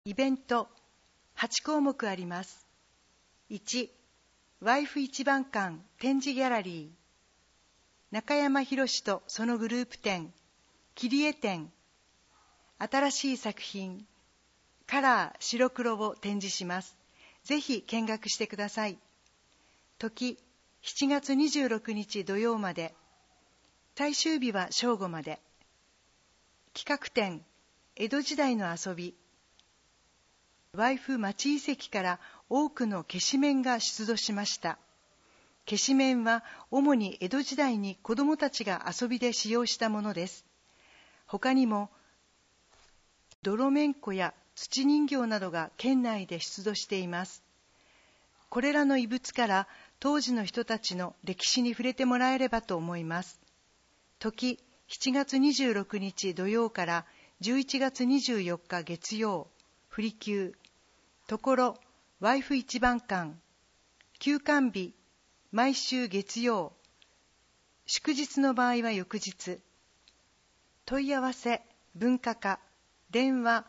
イベント8項目あります。1、ワイフ一番館展示ギャラリー、中山宏とそのグループ展、切り絵展、新しい作品、カラー白黒を展示します。ぜひ見学してください。時、7月26日土曜まで、最終日は正午まで。企画展、江戸時代の遊び。ワイフ町遺跡から多くの消し面が出土しました。消し面は主に江戸時代に子どもたちが遊びで使用したものです。他にも泥面粉や土人形などが県内で出土しています。これらの遺物から当時の人たちの歴史に触れてもらえればと思います。時、7月26日土曜から11月24日月曜、振り休。ところ、ワイフ一番館。休館日、毎週月曜。祝日の場合は翌日。問い合わせ、文化課。電話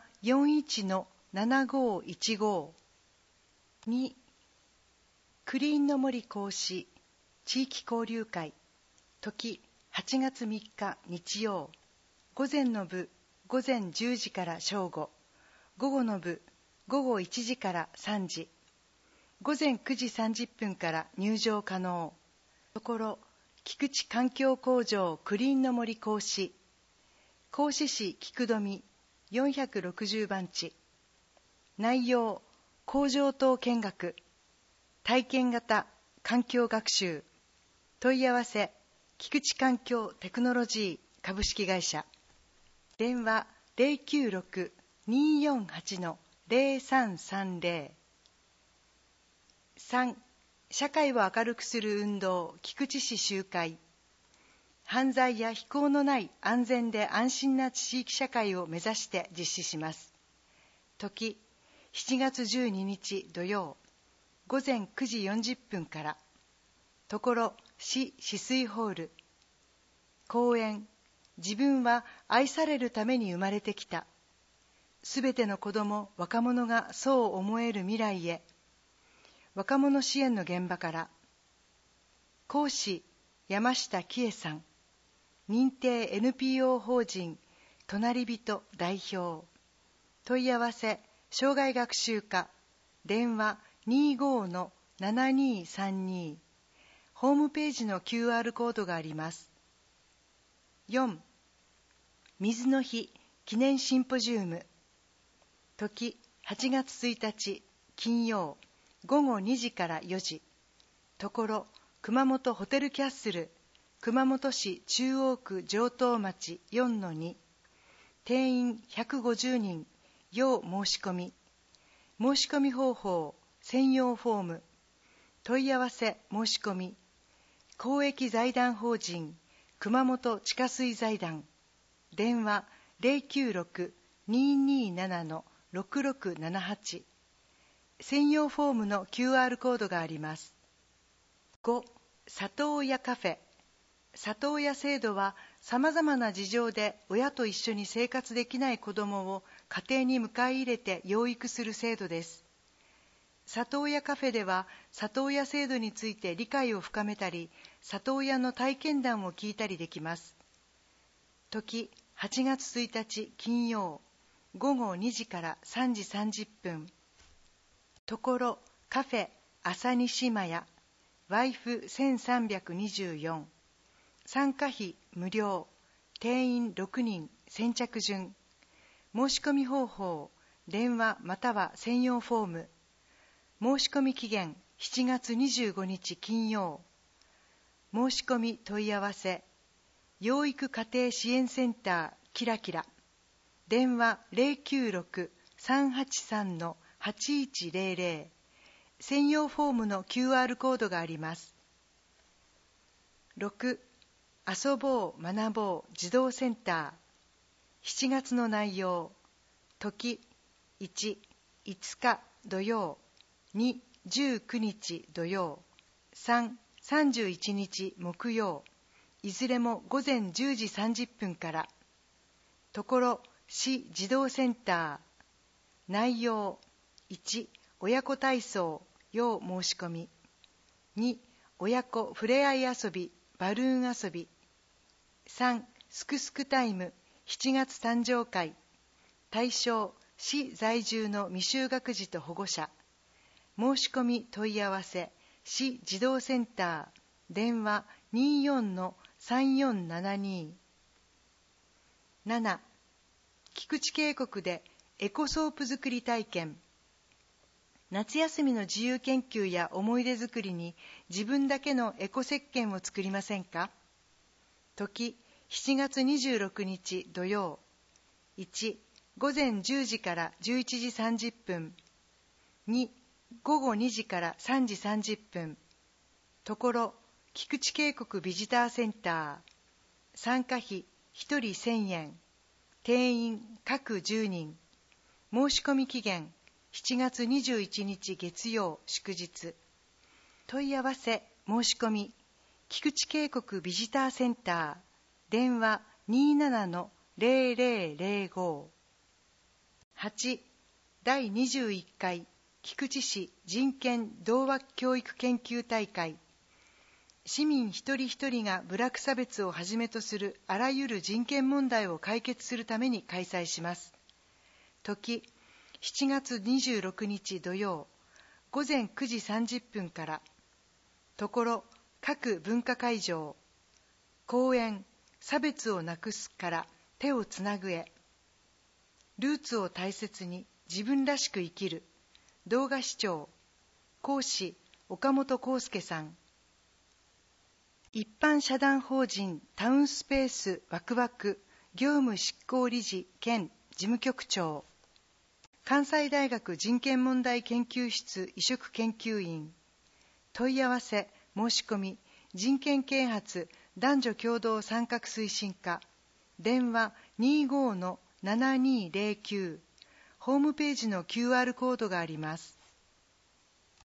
41-7515。2、クリーンの森講師地域交流会。時、8月3日日曜。午前の部、午前10時から正午。午後の部、午後1時から3時。午前9時30分から入場可能。ところ、菊池環境工場クリーンの森講師。合志市菊富460番地。内容、工場等見学。体験型環境学習。問い合わせ、菊池環境テクノロジー株式会社。電話096-248-0330。3、社会を明るくする運動菊池市集会。犯罪や非行のない安全で安心な地域社会を目指して実施します。時、7月12日土曜、午前9時40分から。ところ、市止水ホール。講演、自分は愛されるために生まれてきた。すべての子ども、若者がそう思える未来へ。若者支援の現場から。講師、山下喜恵さん。認定 NPO 法人隣人代表。問い合わせ、障害学習課。電話25-7232。ホームページの QR コードがあります。4、水の日記念シンポジウム。時、8月1日金曜、午後2時から4時。ところ、熊本ホテルキャッスル、熊本市中央区城東町 4-2。定員150人、要申し込み。申し込み方法、専用フォーム。問い合わせ申し込み。公益財団法人熊本地下水財団。電話096-227-6678。専用フォームの QR コードがあります。5、里親カフェ。里親制度はさまざまな事情で親と一緒に生活できない子どもを家庭に迎え入れて養育する制度です。里親カフェでは里親制度について理解を深めたり、里親の体験談を聞いたりできます。時、8月1日金曜、午後2時から3時30分。ところ、カフェ朝西マヤ、ワイフ1324。参加費無料。定員6人、先着順。申し込み方法、電話または専用フォーム。申し込み期限7月25日金曜。申し込み問い合わせ、養育家庭支援センターキラキラ。電話096-383-8100。専用フォームの QR コードがあります。6、遊ぼう学ぼう児童センター。7月の内容。時、1、5日土曜。2、19日土曜。3、31日木曜。いずれも午前10時30分から。ところ、市児童センター。 内容。1、親子体操、要申し込み。2、親子ふれあい遊び、バルーン遊び。3、すくすくタイム、7月誕生会。対象、市在住の未就学児と保護者。申し込み問い合わせ、市児童センター、電話 24-3472。7、菊池渓谷でエコソープ作り体験。夏休みの自由研究や思い出作りに自分だけのエコ石鹸を作りませんか？時、7月26日土曜。1、午前10時から11時30分。2、午後2時から3時30分。ところ、菊池渓谷ビジターセンター。参加費1人1000円。定員各10人。申し込み期限7月21日月曜祝日。問い合わせ申し込み、菊池渓谷ビジターセンター。電話 27-0005。8、第21回菊池市人権童話教育研究大会。市民一人一人が部落差別をはじめとするあらゆる人権問題を解決するために開催します。時、7月26日土曜、午前9時30分から。ところ、各文化会場。講演、差別をなくすから手をつなぐへ。ルーツを大切に自分らしく生きる。動画視聴。講師、岡本康介さん。一般社団法人タウンスペースワクワク業務執行理事兼事務局長。関西大学人権問題研究室移植研究員。問い合わせ申し込み、人権啓発男女共同参画推進課。電話 25-7209。ホームページの QR コードがあります。